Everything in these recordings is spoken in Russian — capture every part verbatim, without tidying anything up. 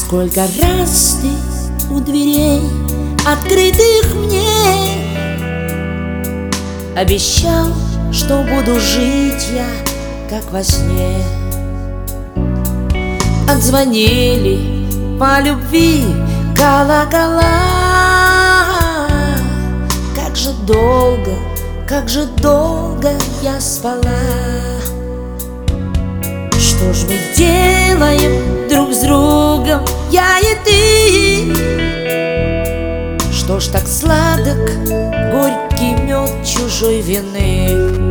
Сколько раз ты у дверей, открытых мне, обещал, что буду жить я, как во сне. Отзвонили по любви колокола. Как же долго, как же долго я спала. Что ж мы делаем друг с другом, я и ты? Что ж так сладок горький мед чужой вины?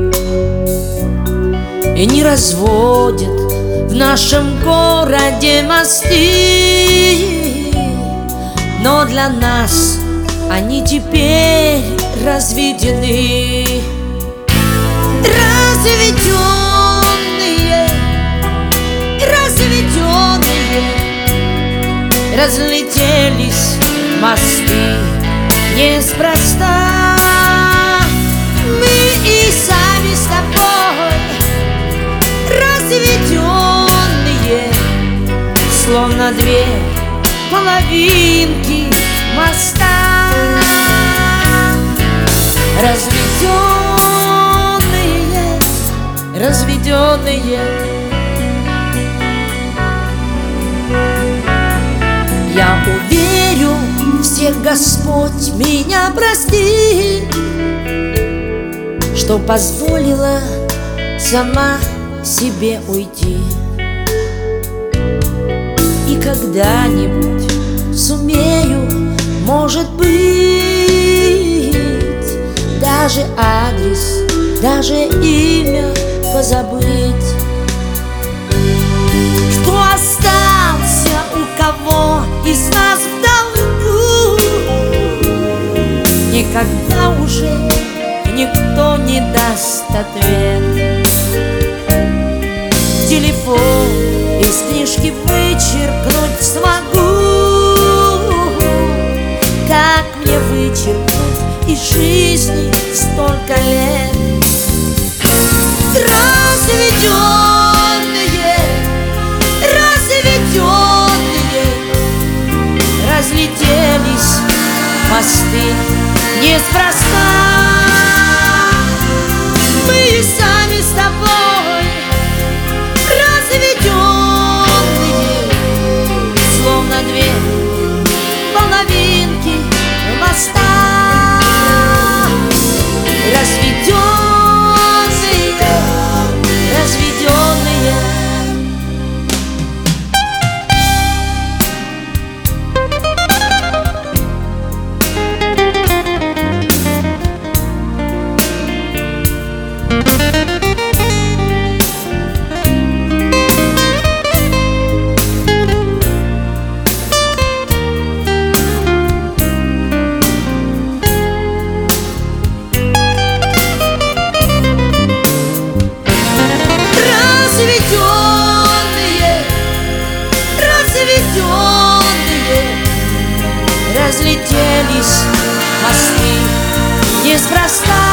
И не разводят в нашем городе мосты, но для нас они теперь разведены. Разведенные, разведенные, разлетелись мосты неспроста. Мы и сами с тобой разведенные, словно две половинки моста. Разведенные, разведенные. Я уверю, всех Господь меня простит, что позволила сама себе уйти. И когда-нибудь сумею, может быть, даже адрес, даже имя позабыть. Кто остался у кого из нас в долгу, никогда уже никто не даст ответ. Телефон из книжки вычеркнуть смогу. Как мне вычеркнуть из жизни столько лет? Разведенные, разведенные, разлетелись мосты неспроста. Мы и сами с тобой разведенные, словно две половинки моста. Разведенные, разведенные. Разведенные, разлетелись мосты неспроста.